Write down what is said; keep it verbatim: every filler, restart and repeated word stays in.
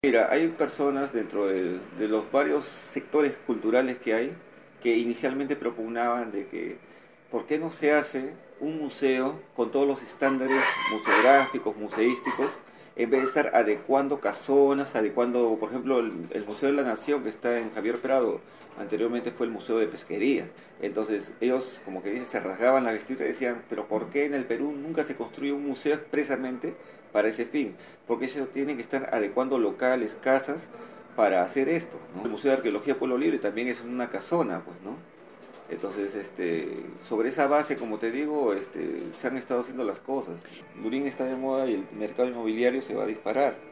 Mira, hay personas dentro de, de los varios sectores culturales que hay que inicialmente propugnaban de que ¿por qué no se hace un museo con todos los estándares museográficos, museísticos, en vez de estar adecuando casonas, adecuando, por ejemplo, el, el Museo de la Nación que está en Javier Prado, anteriormente fue el Museo de Pesquería. Entonces ellos, como que dicen, se rasgaban la vestidura y decían, pero ¿por qué en el Perú nunca se construye un museo expresamente para ese fin? Porque eso tiene que estar adecuando locales, casas, para hacer esto, ¿no? El Museo de Arqueología Pueblo Libre también es una casona, pues, ¿no? Entonces, este, sobre esa base, como te digo, este, se han estado haciendo las cosas. Lurín está de moda y el mercado inmobiliario se va a disparar.